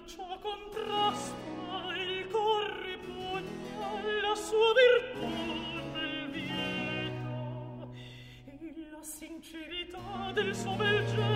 ciò contrasta il cor ripugna la sua virtù del vieto e la sincerità del suo bel genio